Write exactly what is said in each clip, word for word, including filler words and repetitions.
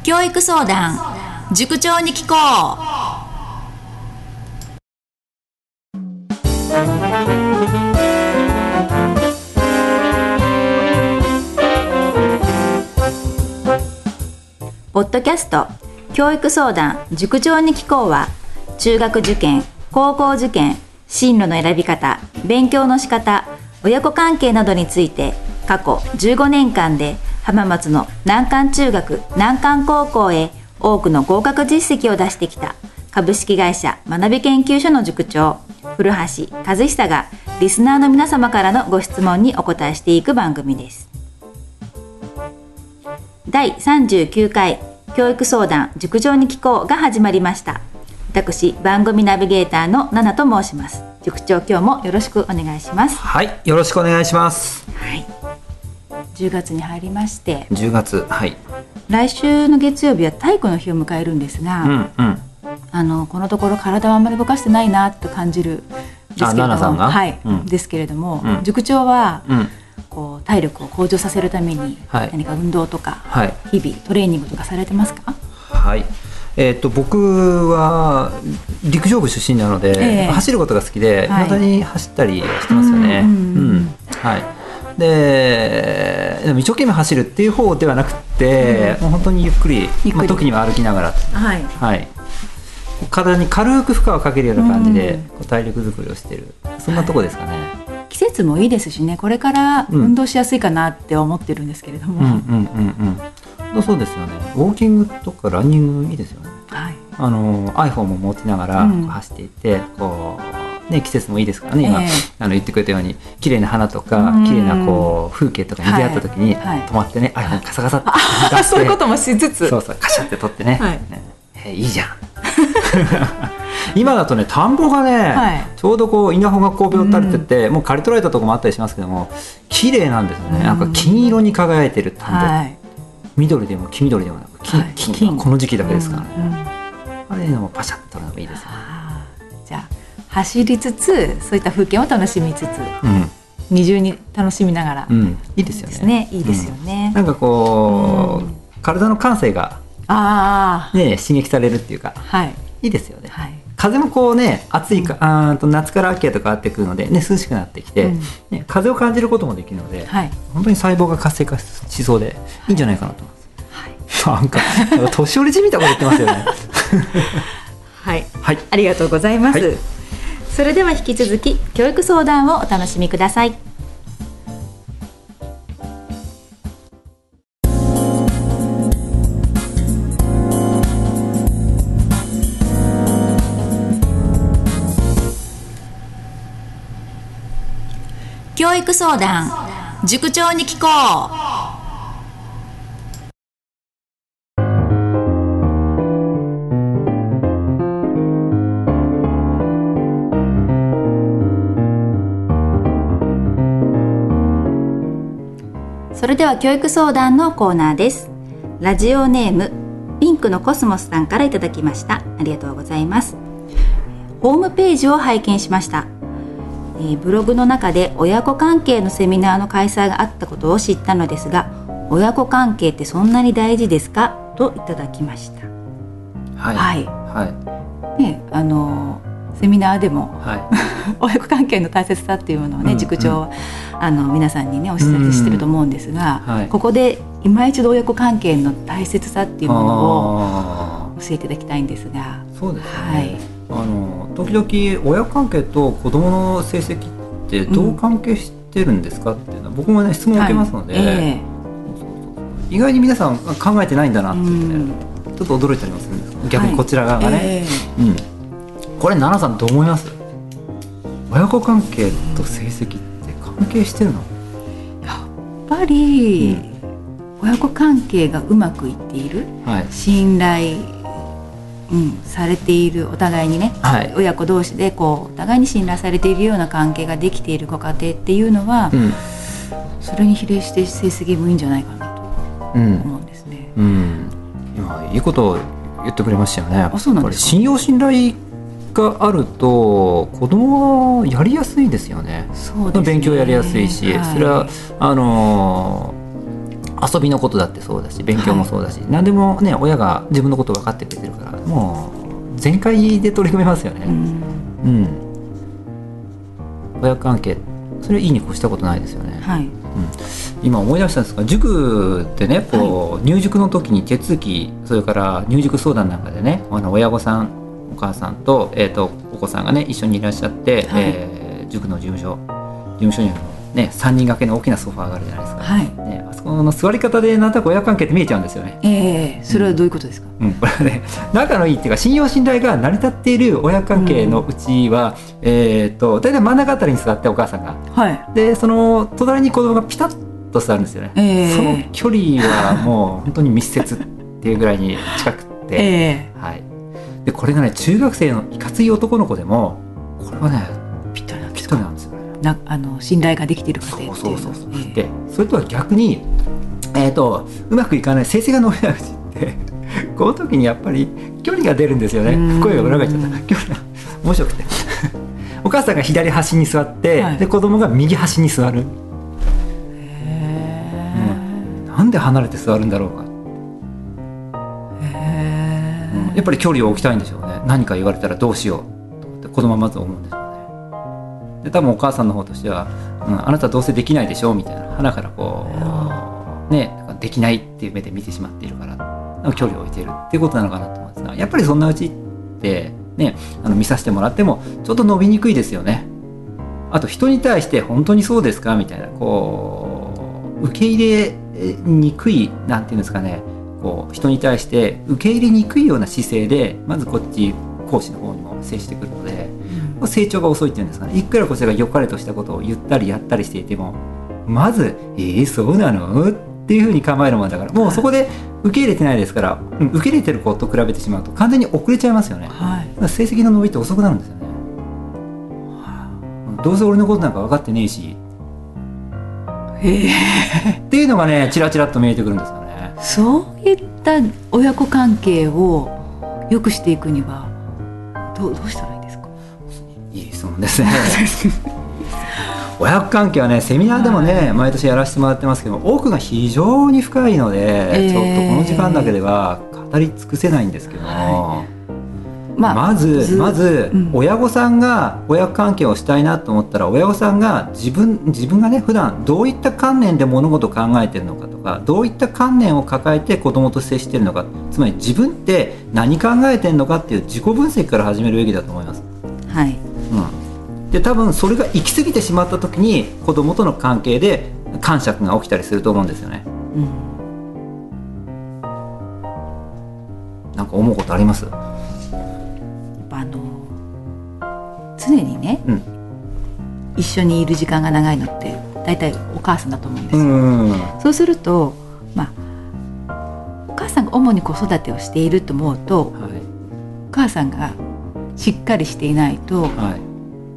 教育相談塾長に聞こう。ポッドキャスト教育相談塾長に聞こうは、中学受験、高校受験、進路の選び方、勉強の仕方、親子関係などについて過去じゅうごねんかんで浜松の難関中学、難関高校へ多くの合格実績を出してきた株式会社学び研究所の塾長古橋和久がリスナーの皆様からのご質問にお答えしていく番組です。だいさんじゅうきゅうかい教育相談塾長に聞こうが始まりました。私番組ナビゲーターのナナと申します。塾長、今日もよろしくお願いします。 はい、よろしくお願いします。 はい、じゅうがつに入りまして、 じゅうがつ、はい、 来週の月曜日は体育の日を迎えるんですが、うんうん、あのこのところ体をあんまり動かしてないなと感じるんですけれども、 さんが、 はい、 うん、 ですけれども、 うん、 塾長は、 うん、 こう体力を向上させるために何か運動とか、 はい、 日々トレーニングとかされてますか？ はい、えー、と僕は陸上部出身なので、えー、走ることが好きで、はい、未だに走ったりしてますよね。ででも一生懸命走るっていう方ではなくて、うん、もう本当にゆっくり、ゆっくり、まあ、時には歩きながら、はいはい、体に軽く負荷をかけるような感じで、うん、体力作りをしている、そんなとこですかね。はい、 季節もいいですしね、これから運動しやすいかなって思ってるんですけれども、うんうんうんうん、そうですよね。ウォーキングとかランニングいいですよね。はい、あの iPhone も持ちながらこう走っていて、うん、こうね、季節もいいですからね、今、えー、あの言ってくれたように綺麗な花とか綺麗なこう風景とかに出会った時に、はいはい、止まってね、iPhone カサカサって出して、 そういうこともしつつ、 そうそうカシャって撮ってね、はい、ね、えー、いいじゃん今だとね、田んぼがね、はい、ちょうどこう稲穂がこうべを垂れてて、もう刈り取られたところもあったりしますけども、綺麗なんですよね。なんか金色に輝いてる田んぼ、はい、緑でも黄緑でもなく 金,、はい、金はこの時期だけですからね、うんうん、あれでもパシャッと撮るのがいいですよね。 じゃあ走りつつ、そういった風景を楽しみつつ、うん、二重に楽しみながら、うん、 いいですよね。 いいですよね、 うん、なんかこう、うん、体の感性が、 あ、 ね、刺激されるっていうか、はい、いいですよね。はい、風もこうね、暑いか、うん、あと夏から秋へと変わってくるので、ね、涼しくなってきて、うんね、風を感じることもできるので、はい、本当に細胞が活性化しそうでいいんじゃないかなと思います。はい、なんか年寄りじみたこと言ってますよねはい、はい、ありがとうございます。はい、それでは引き続き教育相談をお楽しみください。教育相談塾長に聞こう。それでは教育相談のコーナーです。ラジオネームピンクのコスモスさんからいただきました。ありがとうございます。ホームページを拝見しました。えー、ブログの中で親子関係のセミナーの開催があったことを知ったのですが、親子関係ってそんなに大事ですかといただきました。はいはいはい、ね、あのセミナーでも、はい、親子関係の大切さっていうものをね、うん、塾長はあの皆さんにねお知らせしてると思うんですが、うん、はい、ここで今一度親子関係の大切さっていうものを教えていただきたいんですが。 そうですね、はい、あの時々親子関係と子どもの成績ってどう関係してるんですかっていうのは、うん、僕もね質問を受けますので、はい、えー、そうそうそう、意外に皆さん考えてないんだなって言ってね、うん、ちょっと驚いたりもするんです。逆にこちら側がね、はい、えーうん、これ奈々さんどう思います？親子関係と成績って関係してるの？ やっぱり、うん、親子関係がうまくいっている、はい、信頼、うん、されている、お互いにね、はい、親子同士でこうお互いに信頼されているような関係ができているご家庭っていうのは、うん、それに比例して成績もいいんじゃないかなと思うんですね。うんうん、 今いいことを言ってくれましたよね。 あ、そうなんですか。 信用信頼があると子供はやりやすいですよね。そうですね、勉強やりやすいし、はい、それはあの遊びのことだってそうだし勉強もそうだし、はい、何でもね親が自分のこと分かってくれてるからもう全開で取り組めますよね。うん、うん、親子関係それいいに越したことないですよね。はい、うん、今思い出したんですが塾ってねこう、はい、入塾の時に手続きそれから入塾相談なんかでねあの親御さんお母さんと、えーと、お子さんがね一緒にいらっしゃって、はい、えー、塾の事務所事務所にあのね、さんにん掛けの大きなソファーがあるじゃないですか、はいね、あそこの座り方でなんとなく親子関係って見えちゃうんですよね。 えー、それはどういうことですか？ うんうん、これはね仲のいいっていうか信用信頼が成り立っている親子関係のうちは、うん、えー、と大体真ん中あたりに座ってお母さんが、はい、でその隣に子供がピタッと座るんですよね、えー、その距離はもう本当に密接っていうぐらいに近くて、えーはい、でこれがね中学生のいかつい男の子でもこれはねぴったりなんですぴったりなんですよ。 なあの信頼ができている家庭っていう。 そうそうそうそう、えー、でそれとは逆に、えー、とうまくいかない成績が伸びないうちってこの時にやっぱり距離が出るんですよね。声が裏返っちゃった距離が面白くてお母さんが左端に座って、はい、で子供が右端に座る。へー、うん、なんで離れて座るんだろうか。へー、うん、やっぱり距離を置きたいんでしょうね。何か言われたらどうしようと思って子供はまず思うんでしょうね。で多分お母さんの方としては、うん、あなたどうせできないでしょみたいな鼻からこう、ね、できないっていう目で見てしまっているから距離を置いているっていうことなのかなと思うんですが、やっぱりそんなうちって、ね、あの見させてもらってもちょっと伸びにくいですよね。あと人に対して本当にそうですかみたいなこう受け入れにくいなんていうんですかね、こう人に対して受け入れにくいような姿勢でまずこっち講師の方にも接してくるので、成長が遅いっていうんですかね。いくらこちらが良かれとしたことを言ったりやったりしていてもまずえー、そうなのっていうふうに構えるもんだからもうそこで受け入れてないですから、うん、受け入れてる子と比べてしまうと完全に遅れちゃいますよね、はい、だから成績の伸びって遅くなるんですよね、はあ、どうせ俺のことなんか分かってねえしへっていうのがねチラチラっと見えてくるんですよね。 そういった親子関係を良くしていくにはどう、どうしたらいいですか？ いい質問ですね親子関係はねセミナーでもね、はい、毎年やらせてもらってますけど奥が非常に深いので、えー、ちょっとこの時間だけでは語り尽くせないんですけども、はいまあ、まずまず、うん、親御さんが親子関係をしたいなと思ったら親御さんが自分自分がね普段どういった観念で物事を考えているのかとかどういった観念を抱えて子供と接しているのか、つまり自分って何考えてるのかっていう自己分析から始めるべきだと思います。はい、うん、で多分それが行き過ぎてしまった時に子供との関係で癇癪が起きたりすると思うんですよね、うん、なんか思うことあります？ あの常にね、うん、一緒にいる時間が長いのってだいたいお母さんだと思うんですよ、うん、そうすると、まあ、お母さんが主に子育てをしていると思うと、はい、お母さんがしっかりしていないと、はい、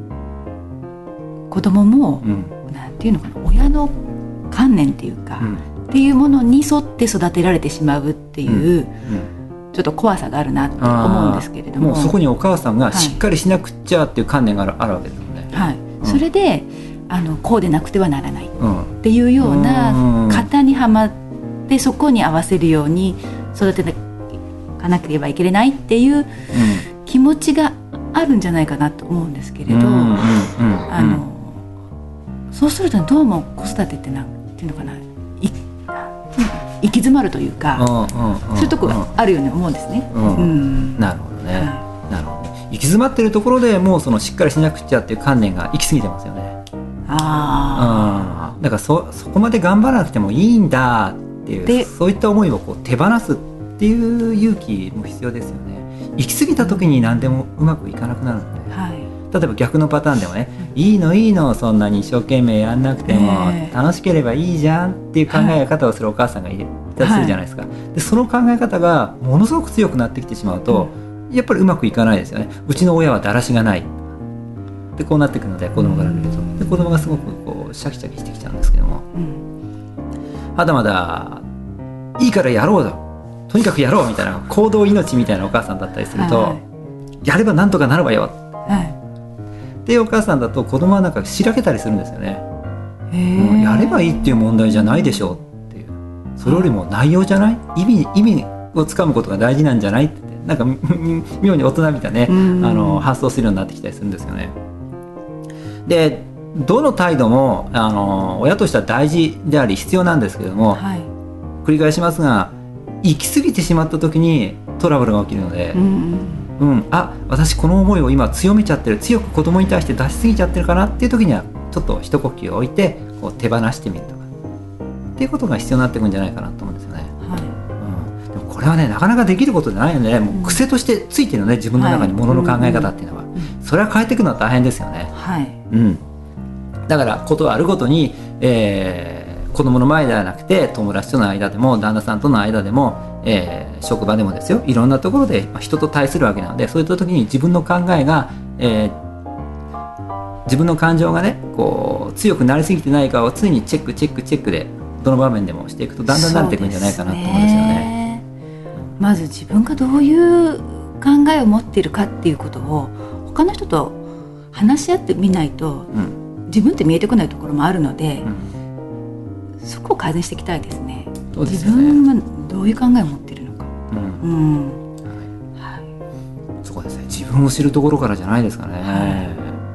子供も、うん、なんていうのかな親の観念っていうか、うん、っていうものに沿って育てられてしまうっていう、うんうんちょっと怖さがあるなって思うんですけれども、 もうそこにお母さんがしっかりしなくちゃっていう観念がある、はい、あるわけですよね、 はいうん、それであのこうでなくてはならないっていうような型にはまってそこに合わせるように育てていかなければいけないっていう気持ちがあるんじゃないかなと思うんですけれど、あのそうするとどうも子育てってなんていうのかな行き詰まるというか、うんうんうん、そういうところがあるように思うんですね、うんうん、 なるほどね、はい、なるほどね。行き詰まってるところでもうそのしっかりしなくちゃっていう観念が行き過ぎてますよね。あ、うん、だから そ, そこまで頑張らなくてもいいんだっていうそういった思いをこう手放すっていう勇気も必要ですよね。行き過ぎた時に何でもうまくいかなくなるので、はい、例えば逆のパターンでもね、うん、いいのいいのそんなに一生懸命やんなくても、えー、楽しければいいじゃんっていう考え方をするお母さんがいたりするじゃないですか、はい、でその考え方がものすごく強くなってきてしまうと、うん、やっぱりうまくいかないですよね。うちの親はだらしがないでこうなってくるので子供から見ると、うん、で子供がすごくこうシャキシャキしてきちゃうんですけども、うん、まだまだいいからやろうだとにかくやろうみたいな行動命みたいなお母さんだったりすると、はい、やればなんとかなるわよ、はい、っていうお母さんだと子供はなんかしらけたりするんですよね。へー、もうやればいいっていう問題じゃないでしょうっていう、 それよりも内容じゃない、意味意味をつかむことが大事なんじゃないってなんか妙に大人びたね、あの発想するようになってきたりするんですよね。でどの態度もあの親としては大事であり必要なんですけれども、はい、繰り返しますが行き過ぎてしまった時にトラブルが起きるので、うんうん、あ私この思いを今強めちゃってる、強く子供に対して出しすぎちゃってるかなっていう時にはちょっと一呼吸置いてこう手放してみるとかっていうことが必要になってくるんじゃないかなと思うんですよね。はいうん、でもこれはねなかなかできることじゃないので、もう癖としてついてるので、自分の中にものの考え方っていうのは、はいうんうん、それは変えていくのは大変ですよね。はいうん、だからことあるごとに、えー、子供の前ではなくて友達との間でも旦那さんとの間でも、えー、職場でもですよ、いろんなところで人と対するわけなので、そういった時に自分の考えが、えー、自分の感情がねこう強くなりすぎてないかを常にチェックチェックチェックでどの場面でもしていくとだんだん慣れていくんじゃないかなと思うんですよね。 まず自分がどういう考えを持っているかっていうことを他の人と話し合ってみないと、うん、自分って見えてこないところもあるので、うん、そこを改善していきたいですね。そうですよね。自分はどういう考えを持っているのか、うんうんはい、そこですね。自分を知るところからじゃないですかね。はい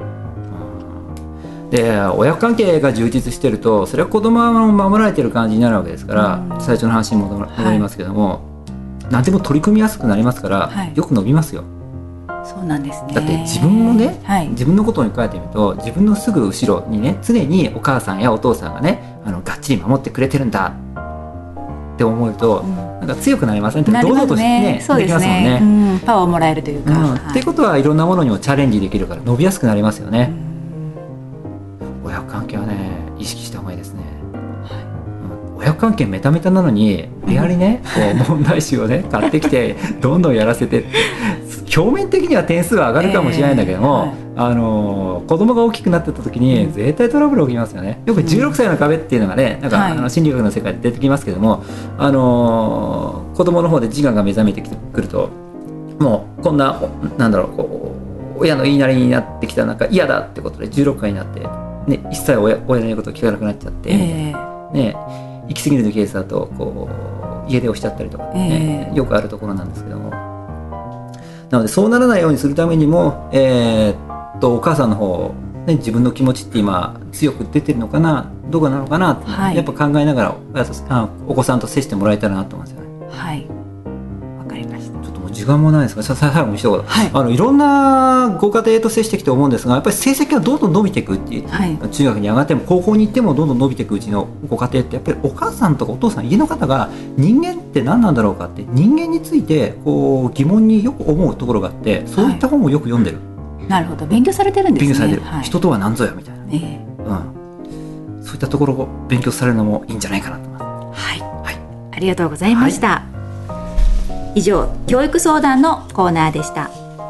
で親子関係が充実してるとそれは子供は守られてる感じになるわけですから、うん、最初の話に戻りますけども、はい、何でも取り組みやすくなりますから、はい、よく伸びますよ。 そうなんですね。 だって自分をね、はい、自分のことに考えてみると自分のすぐ後ろにね常にお母さんやお父さんがねあのがっちり守ってくれてるんだって思うと、うん、なんか強くなりませんって堂々としてね、ねそうですね、できますもんね、 うん、パワーをもらえるというか、 うんはい、っていうことはいろんなものにもチャレンジできるから伸びやすくなりますよね。うん親子関係はね意識した方がいいですね。はいうん、親子関係メタメタなのに無理やりね、うん、こう問題集をね買ってきてどんどんやらせてって表面的には点数は上がるかもしれないんだけども、えーはい、あの子供が大きくなってた時に絶対トラブル起きますよね。よくじゅうろくさいの壁っていうのがねなんか、はい、あの心理学の世界で出てきますけども、あの子供の方で自我が目覚めてくるともうこんななんだろうこう親の言いなりになってきたなんか嫌だってことでじゅうろくさいになってね、一切 親, 親の言うことを聞かなくなっちゃって、えーね、行き過ぎるケースだとこう家出をしちゃったりとか、ねえー、よくあるところなんですけども、なのでそうならないようにするためにも、えー、っとお母さんの方、ね、自分の気持ちって今強く出てるのかなどうかなのかなって、はい、やっぱ考えながらあお子さんと接してもらえたらなと思うんですよね。 はい時間もないですが最後に一言、はい、あのいろんなご家庭と接してきて思うんですがやっぱり成績がどんどん伸びていくっていう、はい、中学に上がっても高校に行ってもどんどん伸びていくうちのご家庭ってやっぱりお母さんとかお父さん家の方が人間って何なんだろうかって人間についてこう疑問によく思うところがあってそういった本をよく読んでる、 はい、なるほど勉強されてるんですね。 勉強されてる、はい、人とは何ぞやみたいな、えーうん、そういったところを勉強されるのもいいんじゃないかなと思います。 はい、はい、ありがとうございました、はい以上教育相談のコーナーでした。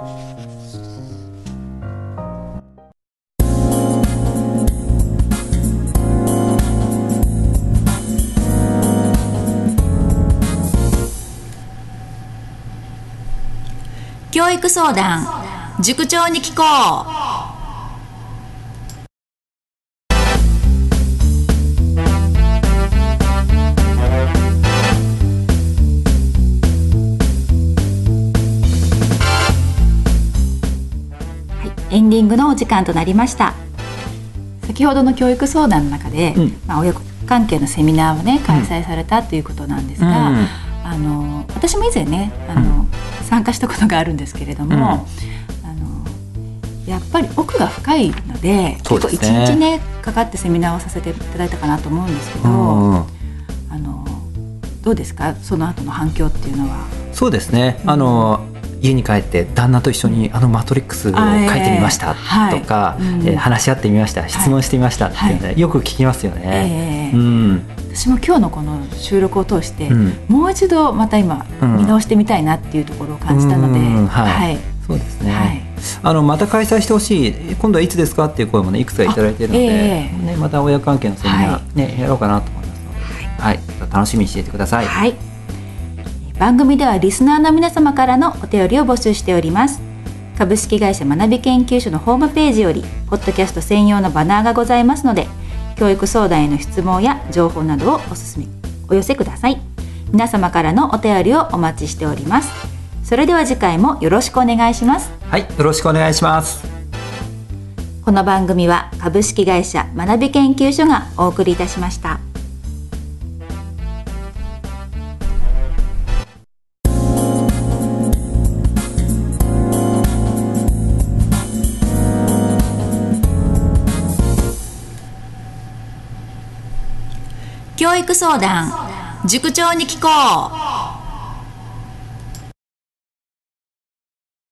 教育相談塾長に聞こう。エンディングのお時間となりました。先ほどの教育相談の中で、うんまあ、親子関係のセミナーをね開催されたということなんですが、うん、あの私も以前ねあの、うん、参加したことがあるんですけれども、うん、あのやっぱり奥が深いので結構いちにちねかかってセミナーをさせていただいたかなと思うんですけど、うん、あのどうですかその後の反響っていうのは。 そうですね、うん、あの家に帰って旦那と一緒にあのマトリックスを書いてみましたとか、えーはいうんえー、話し合ってみました、質問してみましたっていうので、はい、よく聞きますよね、えーうん、 私も今日のこの収録を通して、うん、もう一度また今見直してみたいなっていうところを感じたので、うんはいはい、 そうですね、はい、あのまた開催してほしい今度はいつですかっていう声も、ね、いくつかいただいているので、えーね、また親関係のセミナー、はいね、やろうかなと思いますので、はいはい、楽しみにしていてください。 はい番組ではリスナーの皆様からのお便りを募集しております。株式会社学び研究所のホームページよりポッドキャスト専用のバナーがございますので教育相談への質問や情報などをおすすめお寄せください。皆様からのお便りをお待ちしております。それでは次回もよろしくお願いします。 はい、よろしくお願いします。 この番組は株式会社学び研究所がお送りいたしました。教育相談、塾長に聞こう。